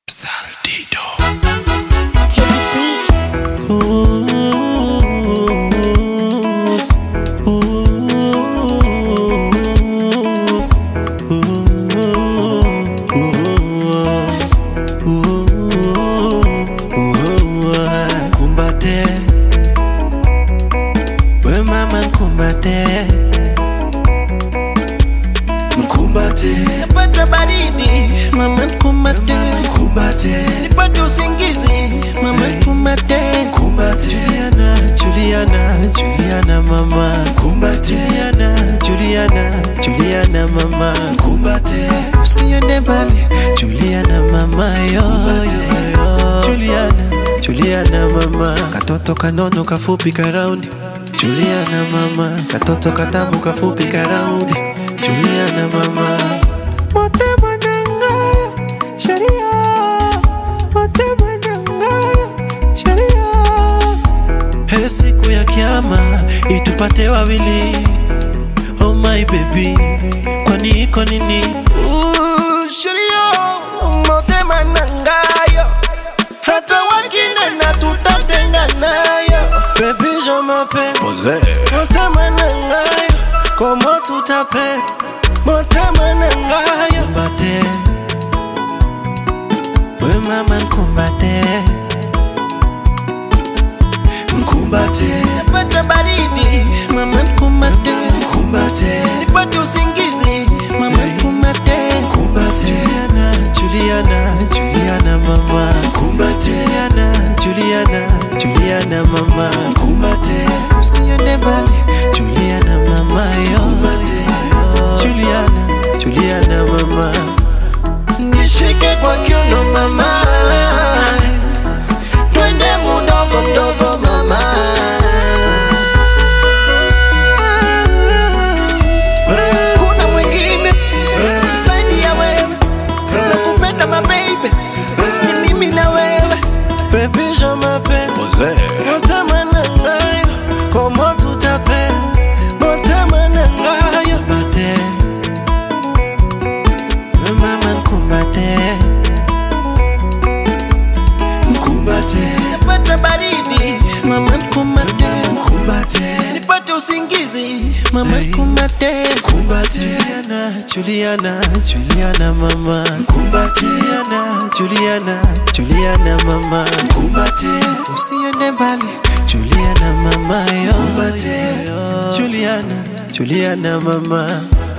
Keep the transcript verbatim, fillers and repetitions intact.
Saldido. Ooh, ooh, ooh, ooh. Kumbate, we mama kumbate, Mkumbate, napata baridi, mama kumbate, Mkumbate, nipate usingizi, mama kumbate, Mkumbate, Juliana, Juliana, Juliana mama, Mkumbate, Juliana, Juliana, Juliana mama, Mkumbate, usiende mbali, Juliana mama yo, yo, yo. Juliana, Juliana mama, katoto kanono kafupi karaundi, Juliana mama, katoto katamu kafupi karaundi, Juliana mama. Motema nangayo, sheria, motema nangayo, sheria. He siku ya kiyama, itupate wawili, oh my baby, kwani iko nini? Ooh, sheria, motema nangayo, hata wengine na tutatenga nayo. Baby je m'appelle, Pose, motema nangayo, comment tu t'appelles? Motema nangayo, kumbate, we mama kumbate, Mkumbate, napata baridi, mama kumbate, Mkumbate, nipate usingizi, mama kumbate, Mkumbate, Juliana, Juliana, Juliana mama, Mkumbate, Juliana, Juliana, Juliana mama, Mkumbate, usiende mbali, Juliana mama yo, Juliana, Juliana mama, nishike kwa kiuno mama, twende mudogo mdogo mama. Kuna mwingine zaidi ya wewe, nakupenda my baby, ni mimi na wewe, baby je m'appelle. Pose, Motema nangayo, comment tu t'appelles? Motema nangayo, kumbate, we mama kumbate, Mkumbate, napata baridi, mama kumbate, Mkumbate, nipate usingizi, mama kumbate, Mkumbate, Juliana, Juliana, Juliana mama, Mkumbate, Juliana, Juliana, Juliana mama, Mkumbate, usiende mbali, Juliana mama yo, Kumbate, Juliana, Juliana mama.